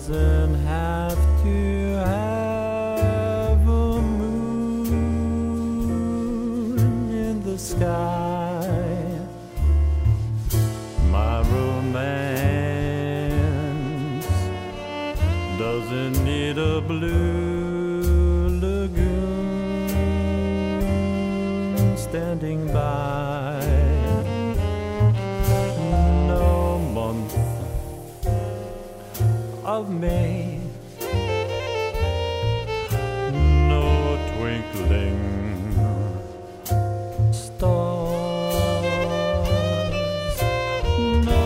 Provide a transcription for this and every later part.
doesn't have to have a moon in the sky. My romance doesn't need a blue lagoon standing by. No month of May, no twinkling stars, no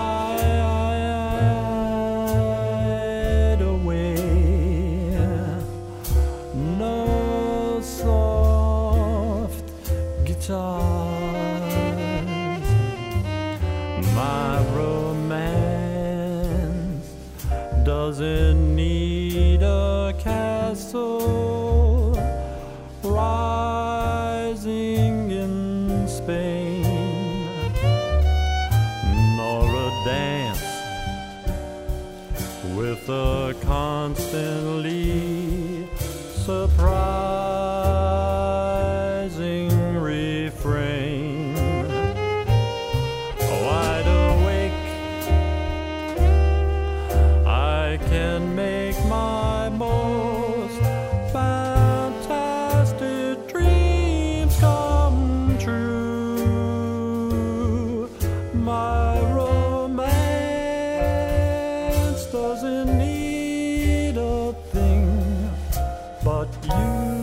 hideaway, no soft guitars. My romance doesn't need a castle rising in Spain, nor a dance with a constantly surprising refrain. Wide awake, I can make my most fantastic dreams come true. My romance doesn't need a thing but you.